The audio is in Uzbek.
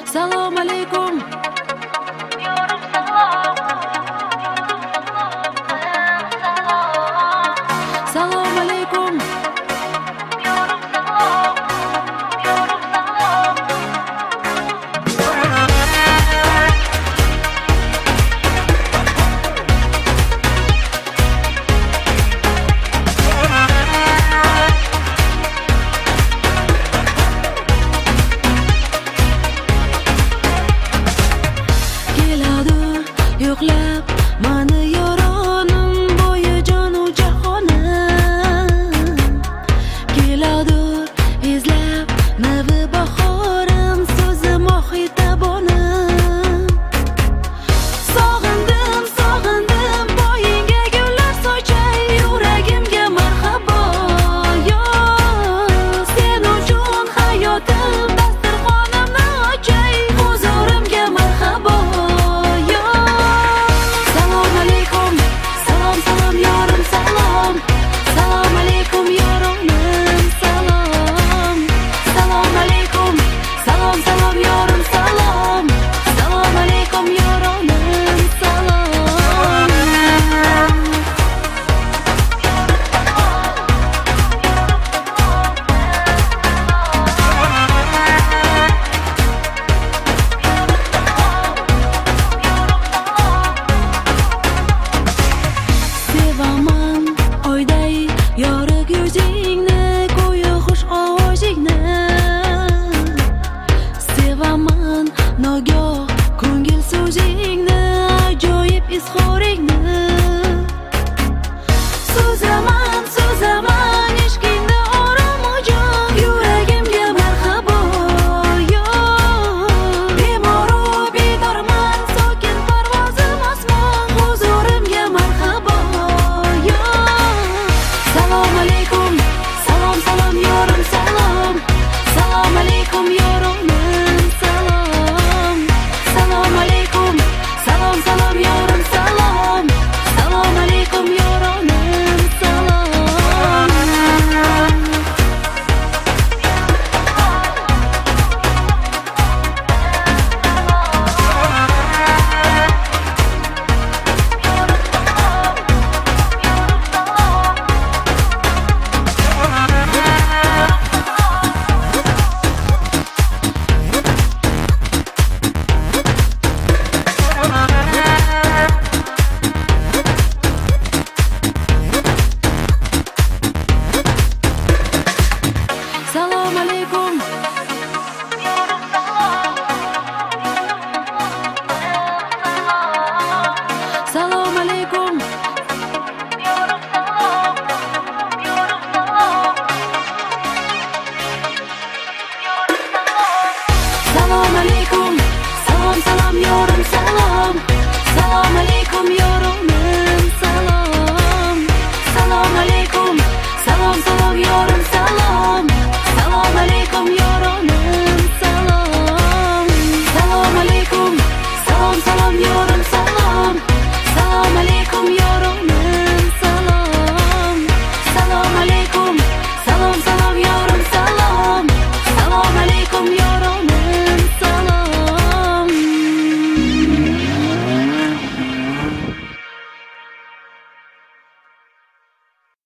Salom alaykum. Salom alaykum. Yo'qlab mani yoronim bo'yi jonu jahonim keladur izlab navi bahorim so'zi mohi tabonim sog'indim poyingga gullar sochay yuragimga marhabo yo sen uchun hayotim dasturxonimni ochay huzurimga marhabo. Yorig yuzingni, go'yo xush ovozingni sevaman, nogoh ko'ngil so'zingni, ajoyib izhoringni so'zaman ishqingni orom jon yuragimga marhabo yo bemoru bedorman sokin parvozim osmon huzurimga marhabo yo. Salom alaykum, salom yorim salom. Salom alaykum yorim salom. Salom alaykum, salom yorim salom. Salom alaykum yorim salom. Salom alaykum. Salom alaykum. Salom alaykum. Salom yorim salom. Salom alaykum yorim